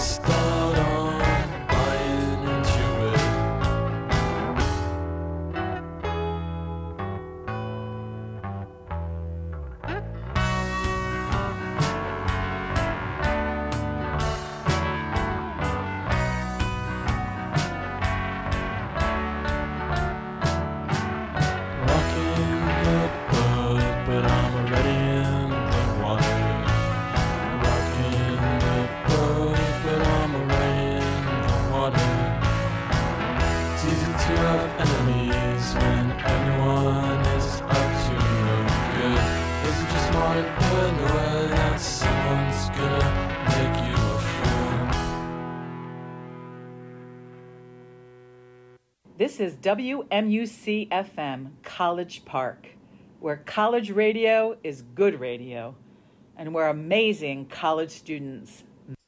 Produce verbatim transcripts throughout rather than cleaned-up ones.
start on buying into it. Rocking the boat, but I'm already in the water. Rocking the boat, but I'm already in the water. It's easy to have enemies when everyone is up to no good. Isn't just smart and paranoid that someone's gonna make you a fool? This is W M U C F M, College Park, where college radio is good radio, and where amazing college students.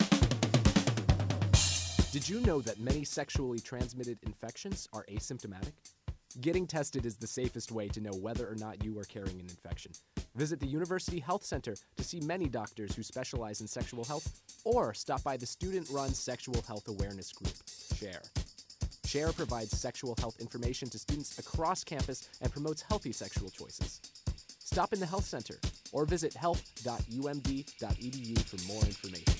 Did you know that many sexually transmitted infections are asymptomatic? Getting tested is the safest way to know whether or not you are carrying an infection. Visit the University Health Center to see many doctors who specialize in sexual health, or stop by the student-run sexual health awareness group, SHARE. SHARE provides sexual health information to students across campus and promotes healthy sexual choices. Stop in the health center or visit health dot u m d dot e d u for more information.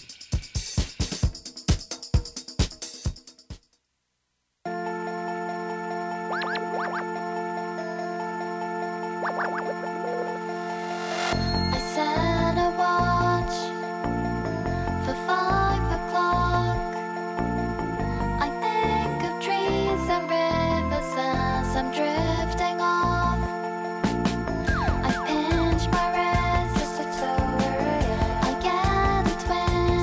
I set a watch for five o'clock. I think of trees and rivers as I'm drifting off. I pinch my wrist, I get a twinge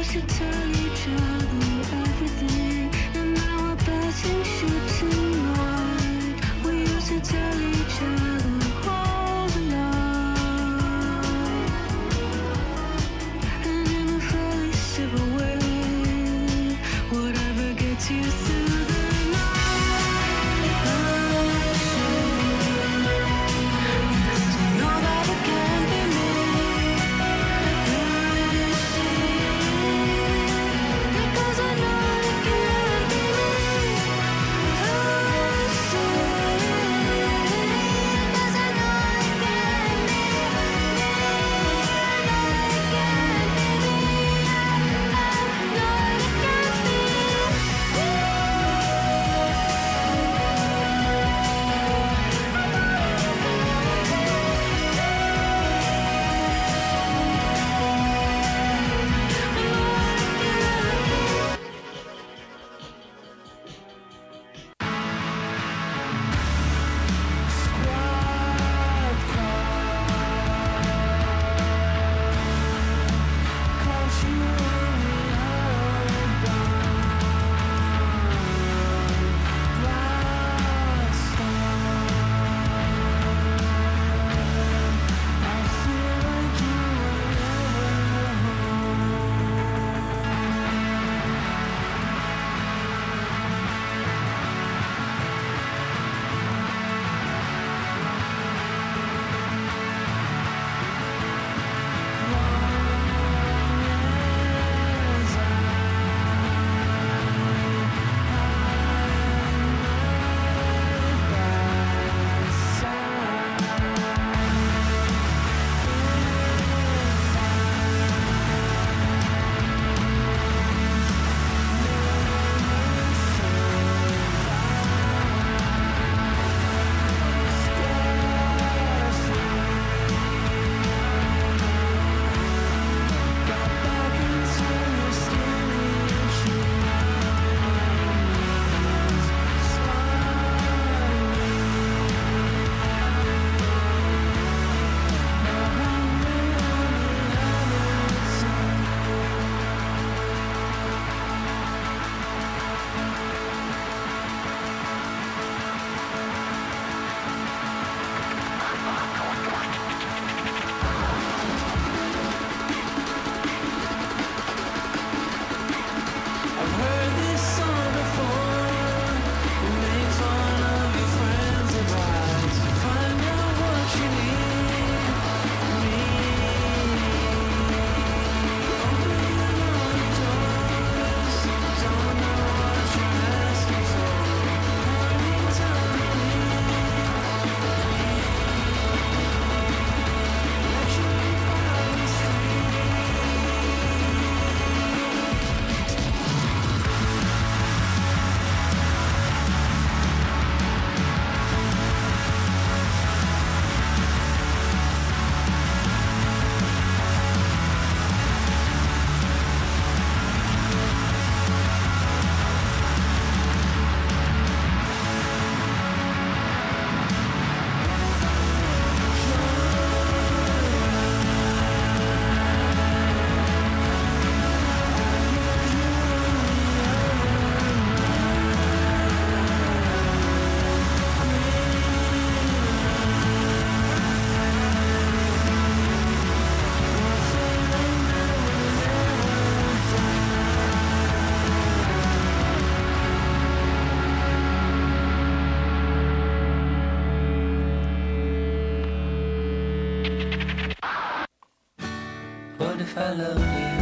I love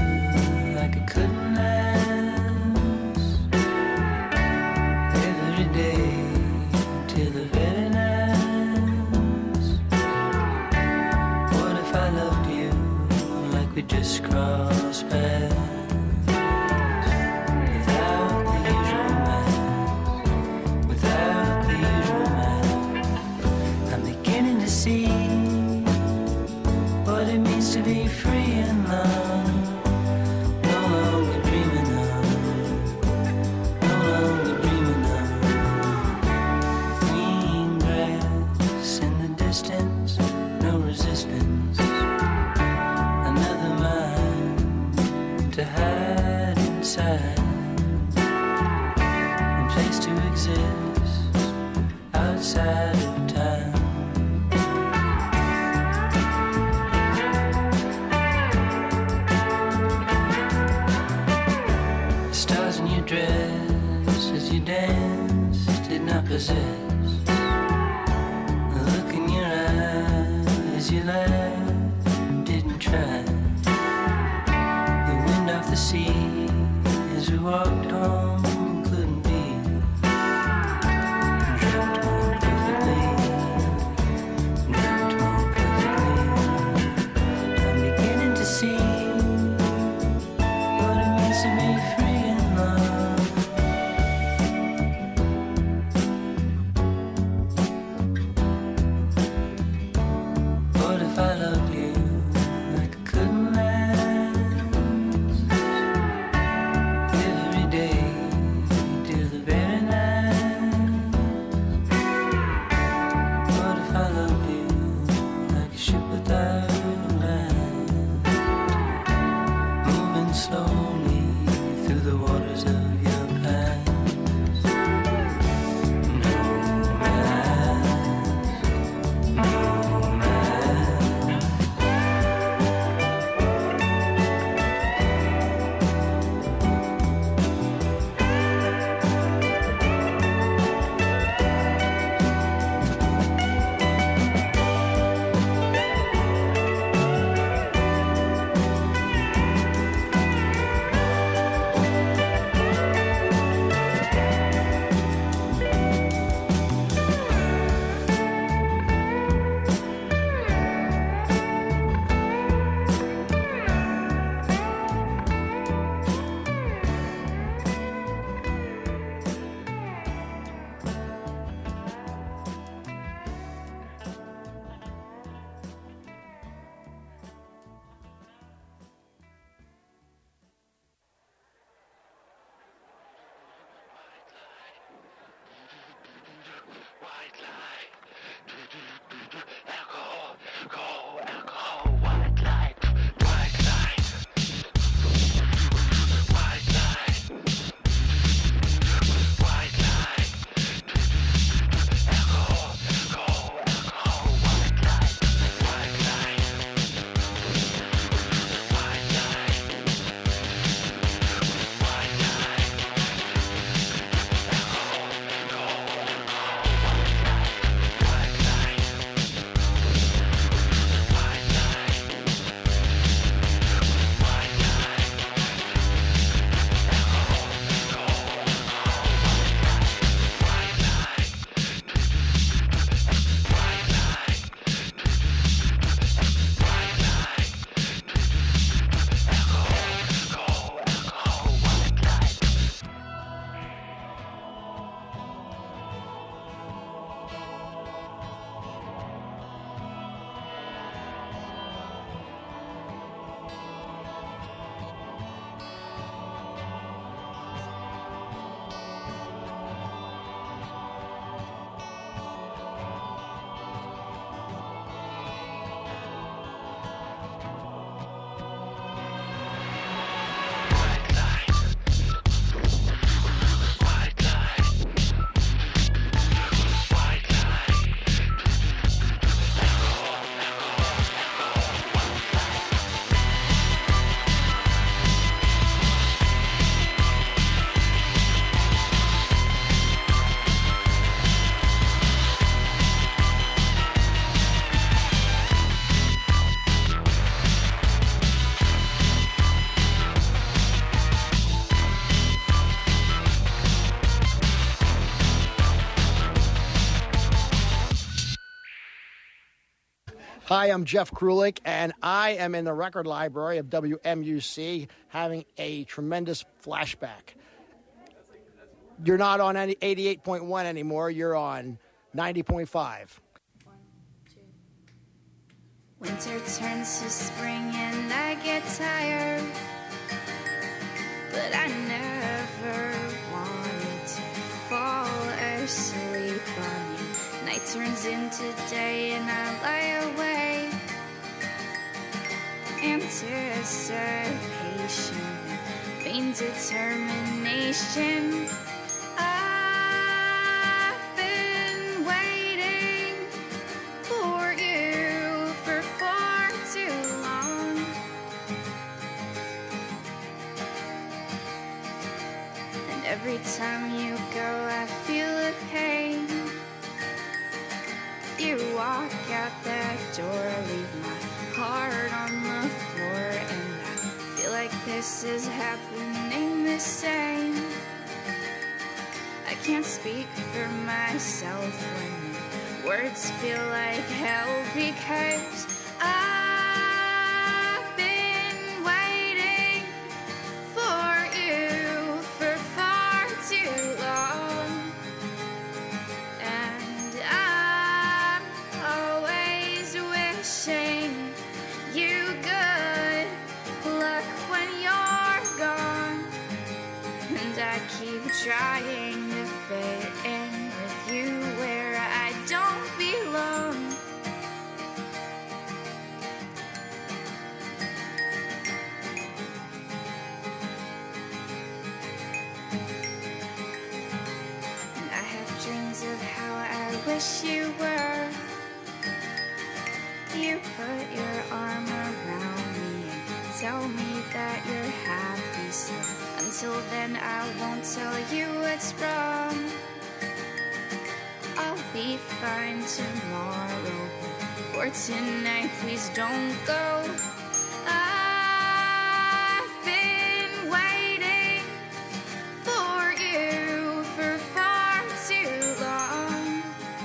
you like I couldn't ask. Every day till the very last. What if I loved you like we just crossed paths? Without the usual man, without the usual man, I'm beginning to see what it means to be free and love. No longer dreaming of, no longer dreaming of. Green grass in the distance, no resistance. Another mind to have. inside, a place to exist outside of time. The stars in your dress as you dance did not possess the look in your eye as you laughed didn't try. The wind off the sea as we walked home couldn't be dreamt more perfectly, dreamt more perfectly. I'm beginning to see what it means to be free in love. What if I loved you like I couldn't last? Every day till the very last. What if I loved you like a ship without land, moving slowly through the waters of your past? No mask, no mask. Hi, I'm Jeff Krulik, and I am in the record library of W M U C having a tremendous flashback. You're not on any eighty-eight point one anymore. You're on ninety point five. Winter turns to spring and I get tired, but I never wanted to fall asleep on you. Night turns into day and I lie awake, anticipation vain determination. I've been waiting for you for far too long. And every time you go, I feel a pain. You walk out that door, leave my heart on the floor, and I feel like this is happening the same. I can't speak for myself when words feel like hell, because I've been waiting for you for far too long. And I'm always wishing you good luck when you're gone. And I keep trying to fit in with you where I don't belong. And I have dreams of how I wish you were. You put your arm around me and tell me that you're happy still. Until then, I won't tell you what's wrong. I'll be fine tomorrow, but for tonight, please don't go. I've been waiting for you for far too long.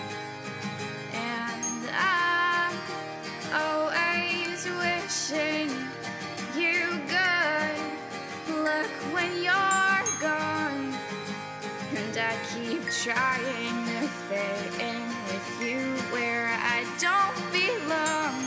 And I'm always wishing you good luck when you're gone. And I keep trying to fit in with you where I don't belong.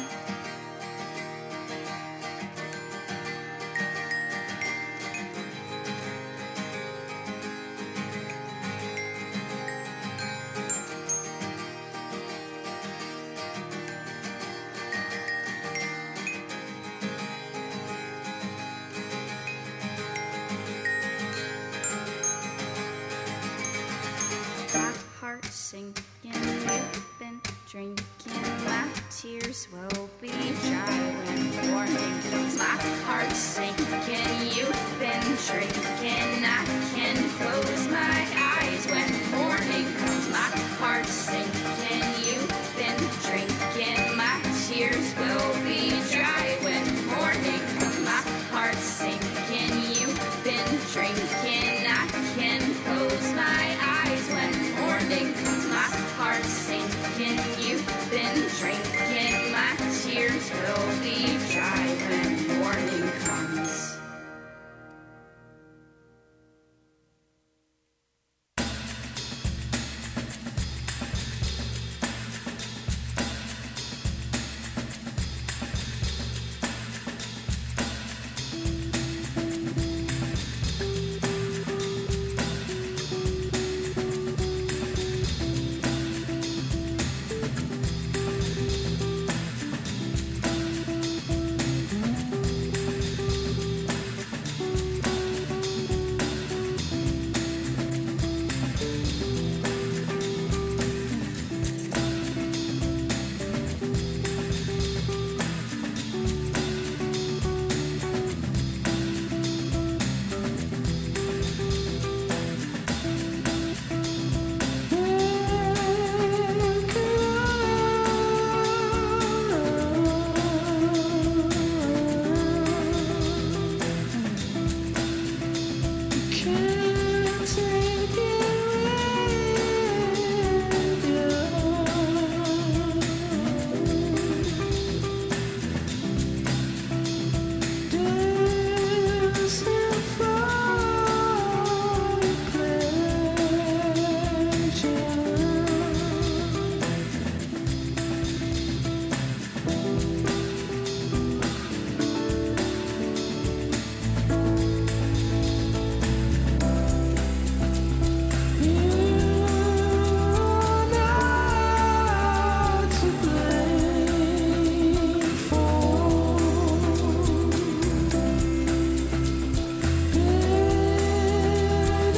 My heart sinking, you've been drinking. My tears will be dry when morning comes. My heart sinking, you've been drinking. I can close my eyes when morning comes. My heart sinking, you've been drinking. My tears will be dry when morning comes. My heart sinking, you've been drinking. I can close my eyes when morning comes. My heart sinking, you've been drinking. My tears will be dry when morning comes.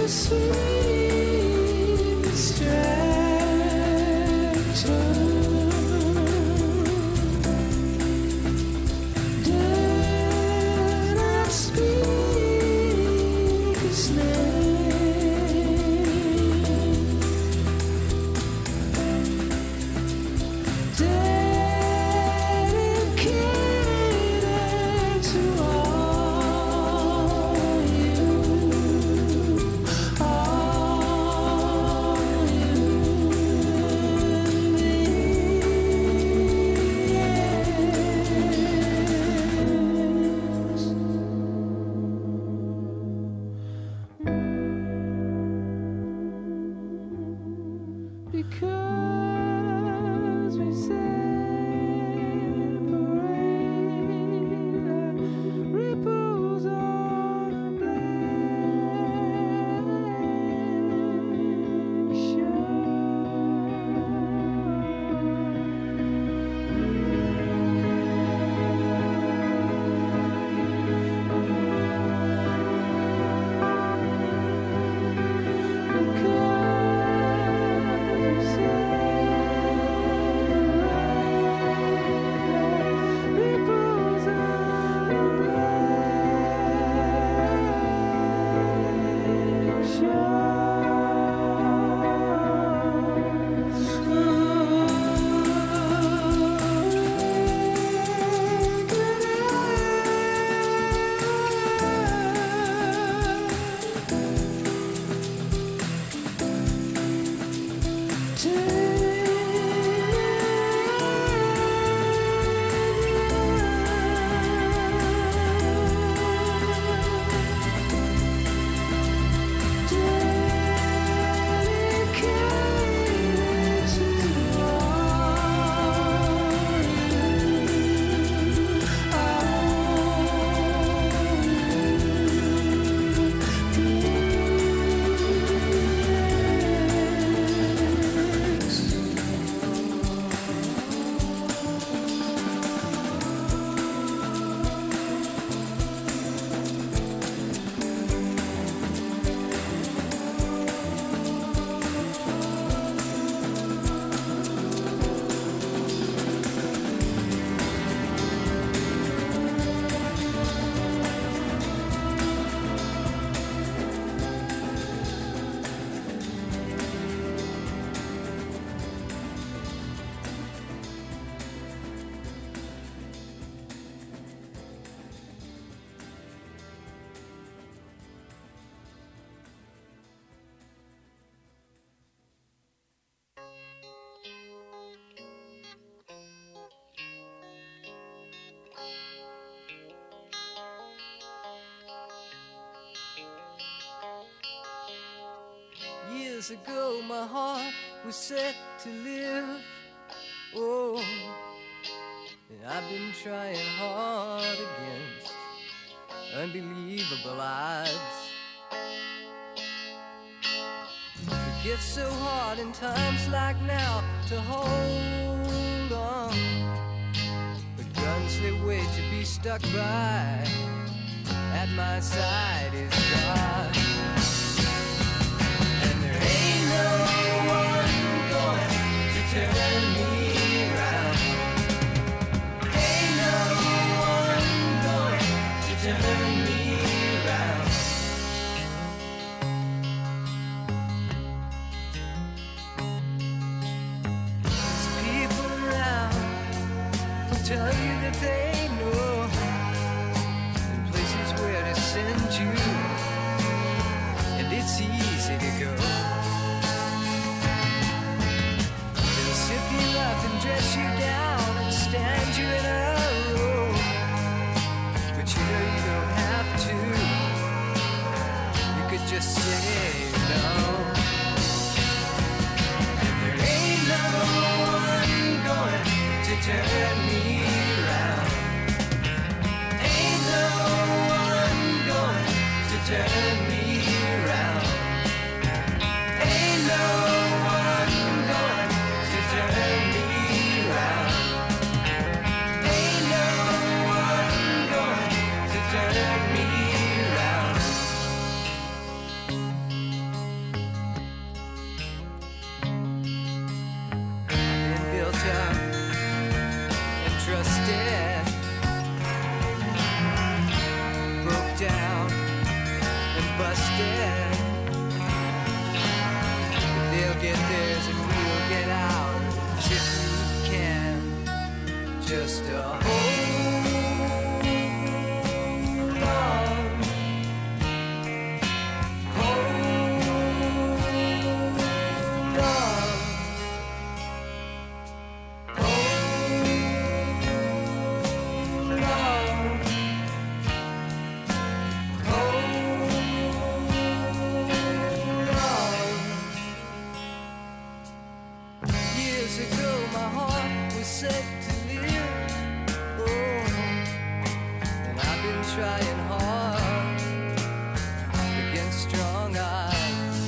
Years ago my heart was set to live. Oh, and I've been trying hard against unbelievable odds. It gets so hard in times like now to hold on, but guns they wait to be stuck by. At my side is God. No one going to turn me around. Ain't no one going to turn me around. There's people around who tell you that they know the places where to send you, and it's easy to go. And dress you down and stand you in a row, but you know you don't have to. You could just say no. And there ain't no one going to turn me around. Ain't no one going to turn me around. Ain't no one going to turn me around. Ain't no one going to turn me around. instead. But they'll get theirs and we'll get ours if we can. Just a hold on. Trying hard against strong odds.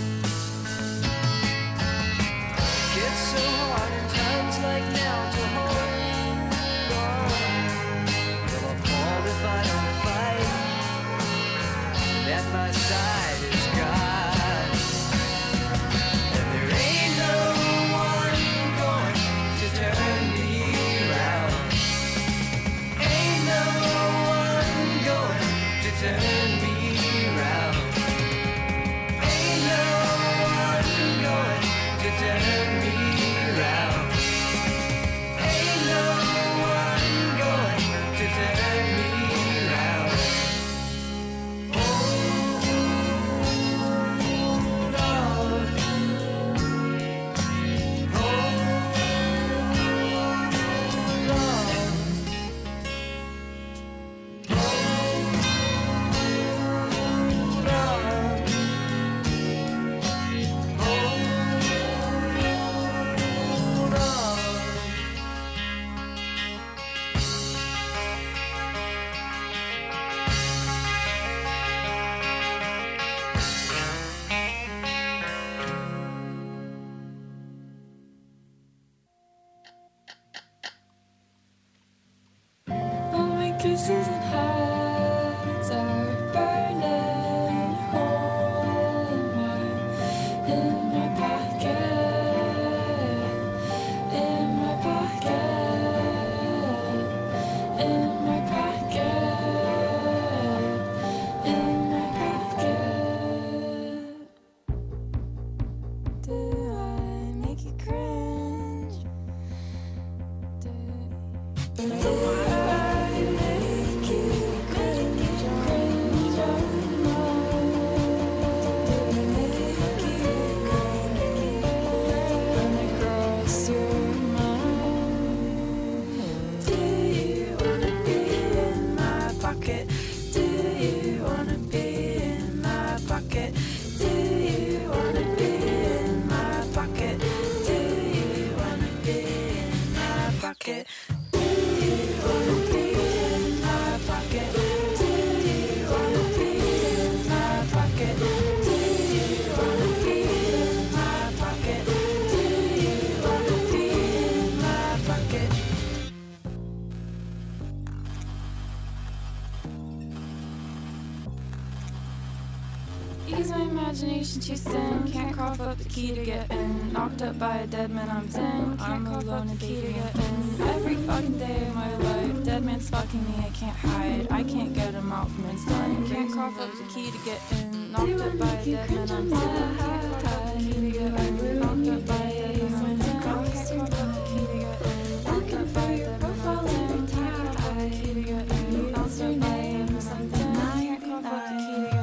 It gets so hard in times like now to hold on. Will I fall if I don't fight? At my side is God, and there ain't no one going to turn me around. Ain't no turn me round. Ain't no one going to turn me round. Ain't no one going to turn me round. Hold on. Hold kisses and hearts are burning a hole in my, in my pocket, in my pocket, in my pocket, in my pocket. Do I make you cringe? Do, do I Ease my imagination too thin. Can't cough up the key to get in. Knocked up by a dead man, I'm ten. I'm alone, the key to get in. Every fucking day of my life, dead man's fucking me, I can't hide. I can't get him out from inside. Can't cough up the key to get in. Knocked up by a dead man, I'm ten. Can't cough up the key to get in. Knocked up by a dead man, I'm ten. Can't cough up the key to get in. Knocked up by a dead man, I'm ten. Can't cough up the key to get in. Knocked up by a dead man, I'm ten. Can't cough up the key to get in.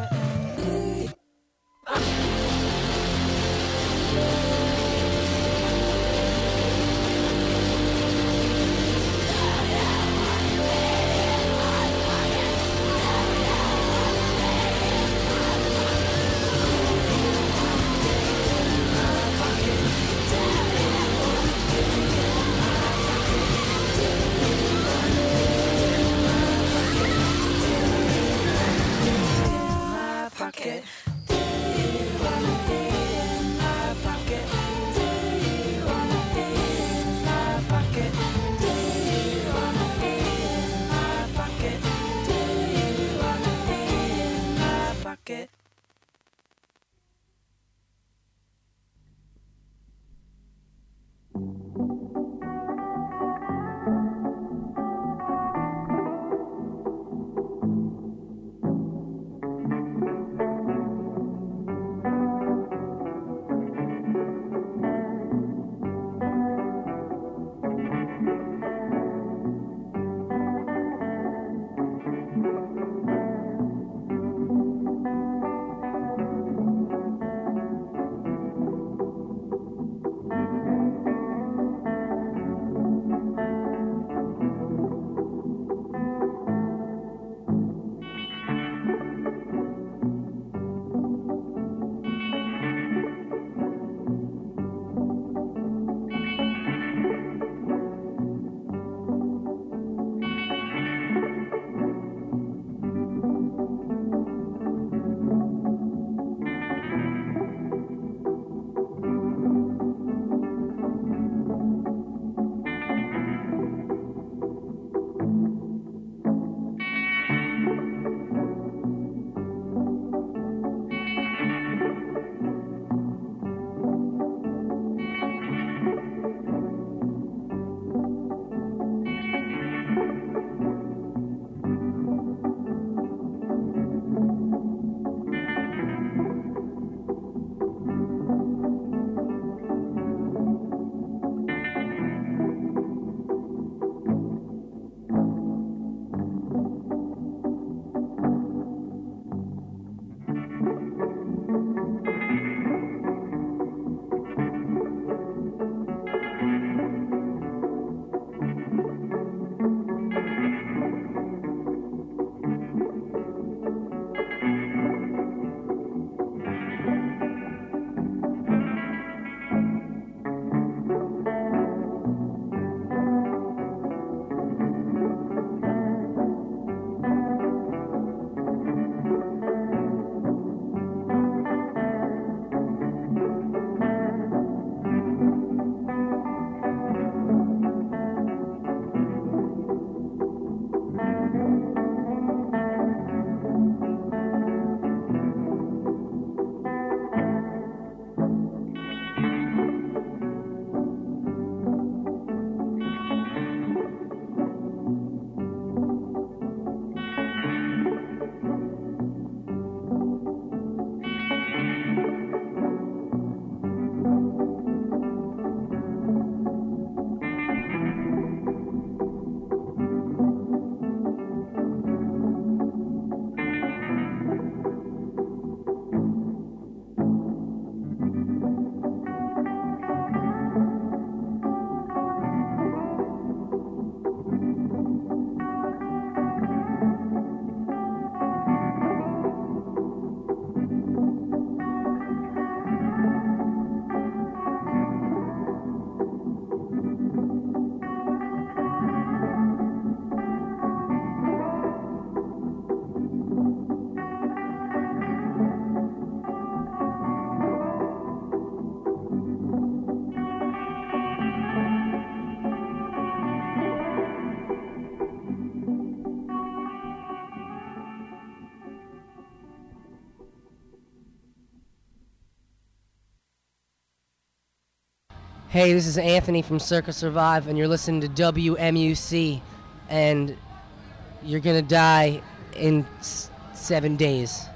Hey, this is Anthony from Circa Survive, and you're listening to W M U C, and you're gonna die in s- seven days.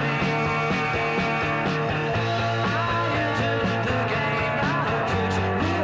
I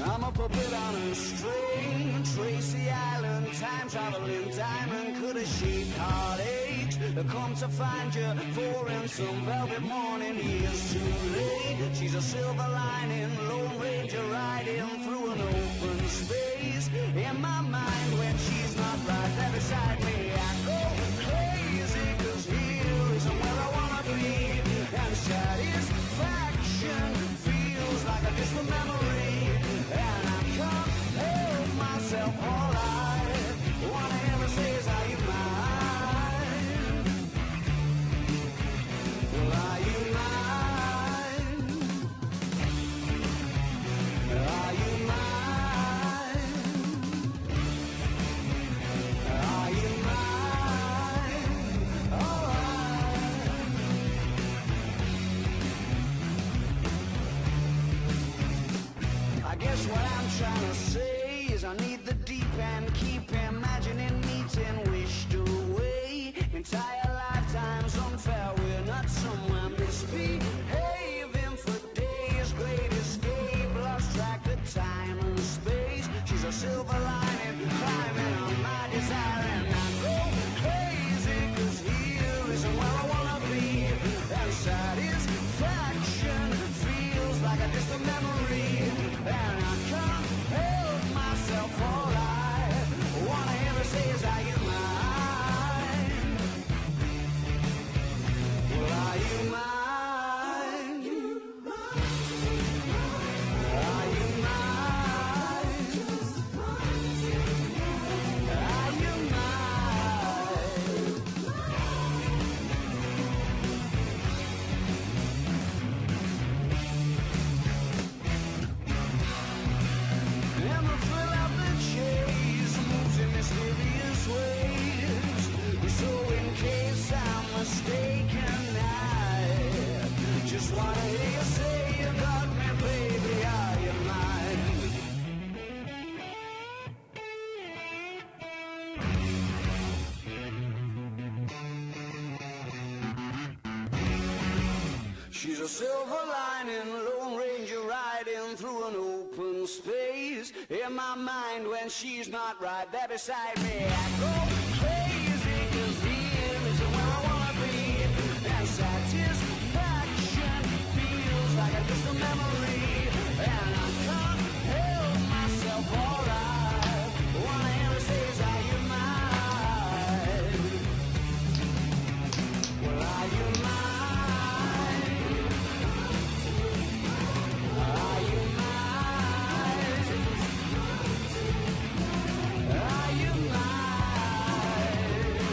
I'm a puppet on a string, Tracy Island, time traveling diamond, could have shaped heartaches. Come to find you for in some velvet morning, years too late. She's a silver lining, Lone Ranger riding through an open space. In my mind when she's not right there beside me, I go crazy, cause here isn't where I wanna be. And satisfaction feels like a distant memory, and I can't help myself all I wanna ever say is, are you mine? Well, are you mine? Are you mine? Are you mine? Oh, I guess what I'm trying to say is I need the deep end, keep imagining meeting wished away. Entire lifetimes unfair, we're not somewhere misbehaving for days. Great escape, lost track of time and space. She's a silver lining, climbing on my desire, and I go crazy, cause here isn't where I wanna be. And satisfaction feels like a distant memory, and I can't help myself. All I wanna ever say is, are you mine? Well, are you mine? Are you mine? Are you mine? And the thrill of the chase moves in mysterious ways. So in case I'm mistaken, I just wanna hear you say you got me, baby, are you mine? She's a silver lining, Lone Ranger riding through an open space. In my mind when she's not right there beside me, I go crazy, cause here isn't where I wanna be. And satisfaction feels like a distant memory, and I can't help myself. All I wanna ever say is, are you mine? Well, are you mine? Are you mine? Are you mine?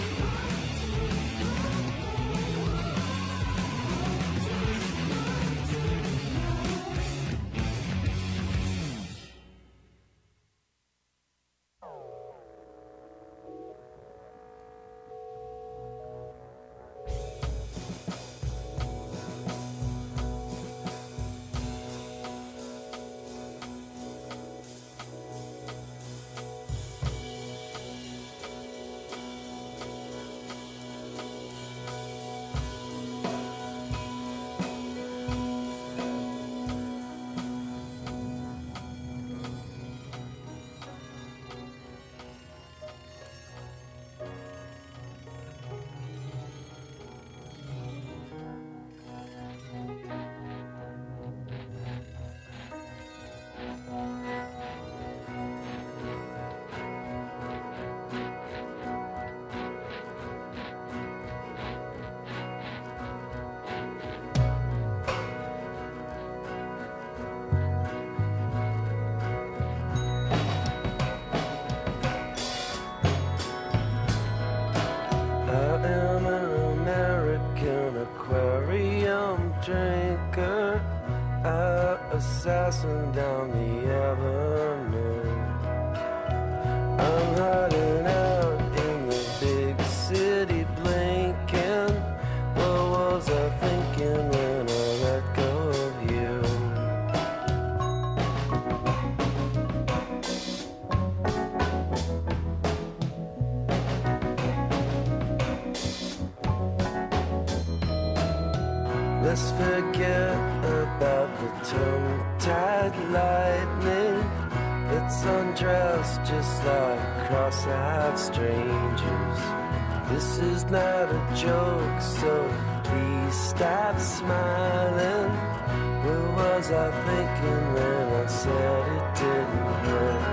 drinker, a assassin down the avenue. I'm hiding out in the big city, blinking. What was I thinking when I let go of you? Let's forget about the tongue-tied lightning. Let's undress just like cross-eyed strangers. This is not a joke, so please stop smiling. What was I thinking when I said it didn't hurt?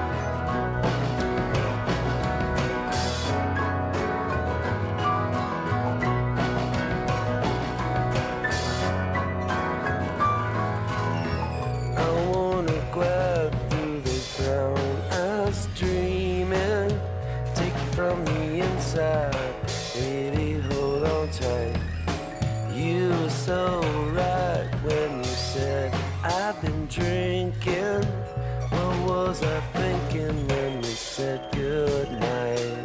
Baby, hold on tight. You were so right when you said I've been drinking. What was I thinking when we said goodnight?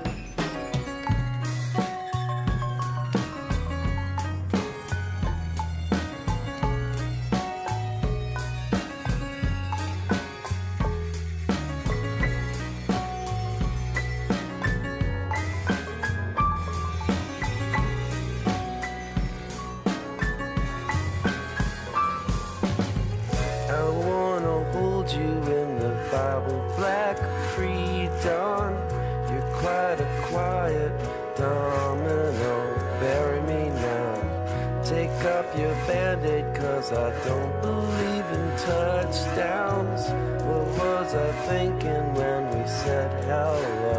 I don't believe in touchdowns. What was I thinking when we said hello?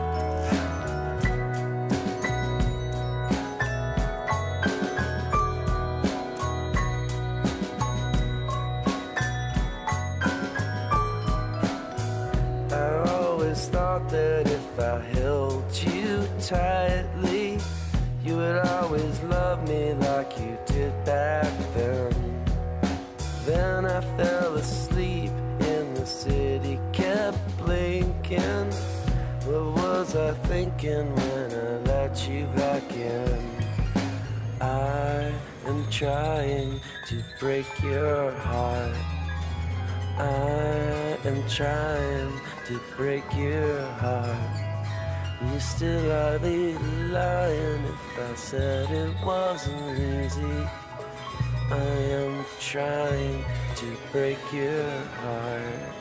I always thought that if I held you tightly, you would always love me like you did back then. Then I fell asleep and the city kept blinking. What was I thinking when I let you back in? I am trying to break your heart. I am trying to break your heart. You still I'd be lying if I said it wasn't easy. I am trying to break your heart.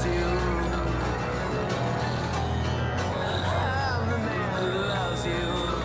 loves you. I'm the man who loves you.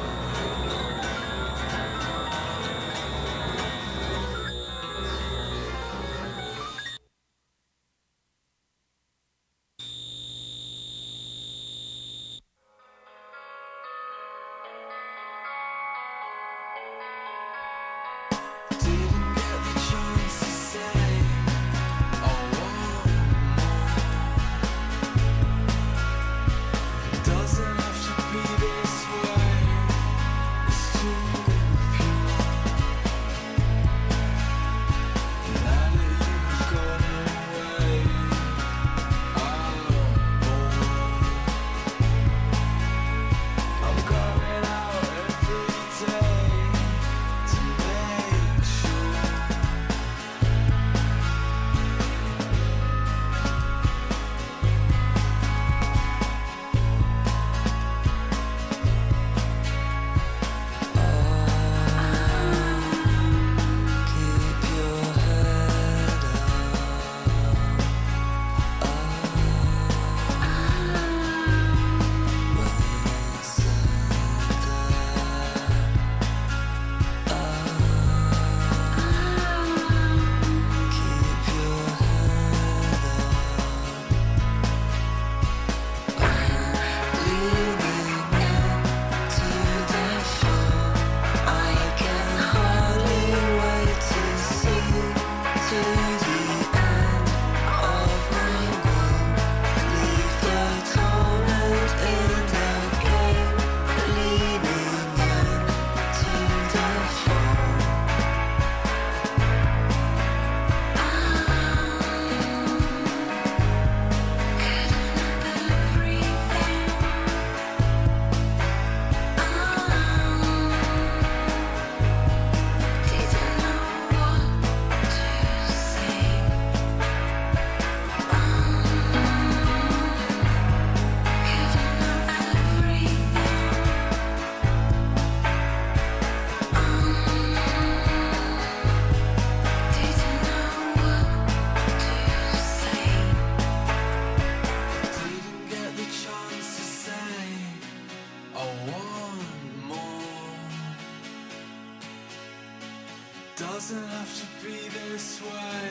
Doesn't have to be this way.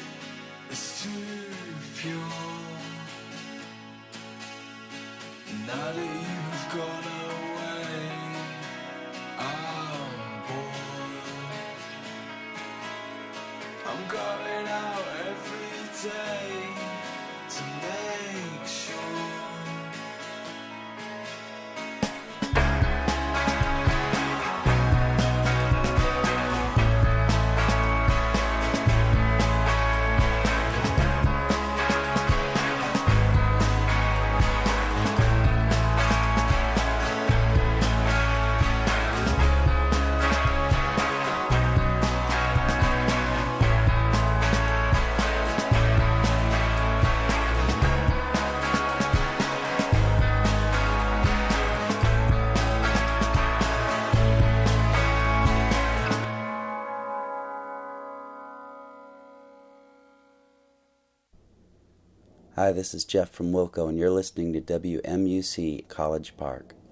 It's too pure. Now that you've gone away, I'm bored. I'm going out every day to make sure. Hi, this is Jeff from Wilco, and you're listening to W M U C College Park.